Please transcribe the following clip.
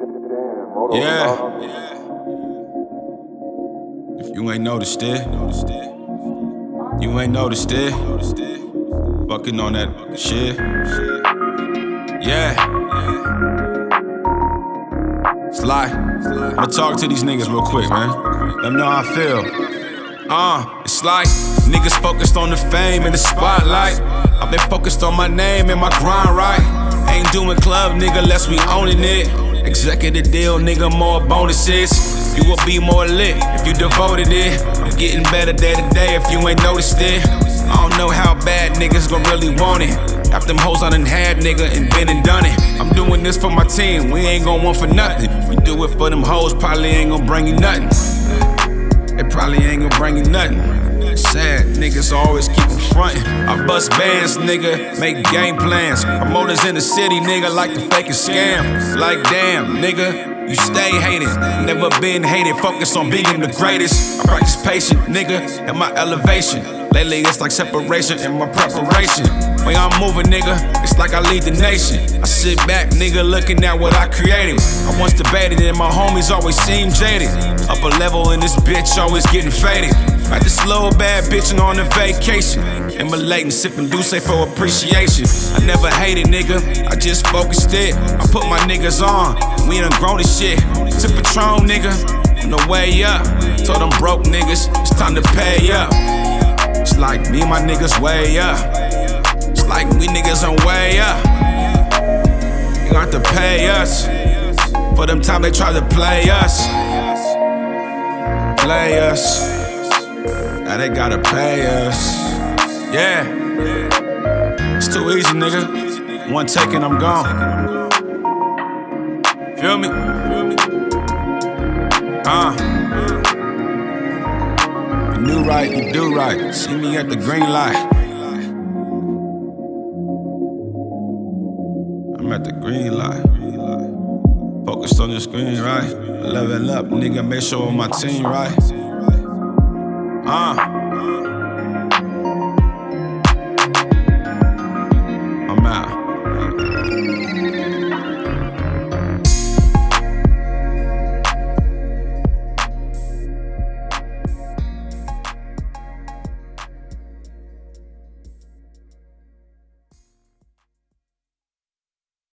Yeah. If you ain't noticed it, you ain't noticed it. Fucking on that shit. Yeah. Sly. I'ma talk to these niggas real quick, man. Let them know how I feel. It's like niggas focused on the fame and the spotlight. I've been focused on my name and my grind, right? Ain't doing club, nigga, less we owning it. Executive deal, nigga, more bonuses. You will be more lit if you devoted it. I'm getting better day to day if you ain't noticed it. I don't know how bad niggas gon' really want it. Half them hoes I done had, nigga, and been and done it. I'm doing this for my team, we ain't gon' want for nothing. We do it for them hoes, probably ain't gon' bring you nothing. It probably ain't gon' bring you nothing. Sad niggas always keep them frontin'. I bust bands, nigga, make game plans. Promoters in the city, nigga, like to fake a scam. Like damn, nigga, you stay hated. Never been hated, focus on being the greatest. I practice patience, nigga, and my elevation. Lately it's like separation in my preparation. Way I'm moving, nigga, it's like I lead the nation. I sit back, nigga, looking at what I created. I once debated and my homies always seem jaded. Upper level in this bitch, always getting faded. Like this little bad bitch on a vacation. Immolating, sipping Douce for appreciation. I never hated, nigga, I just focused it. I put my niggas on, we done grown this shit. Sip Patron, nigga, on the way up. Told them broke niggas, it's time to pay up. It's like me and my niggas way up. It's like we niggas on way up. You got to pay us for them time they try to play us. Play us. Now they gotta pay us. Yeah. It's too easy, nigga. One take and I'm gone. Feel me? You knew right, you do right. See me at the green light. I'm at the green light. Focused on the screen, right? Level up, nigga, make sure my team right.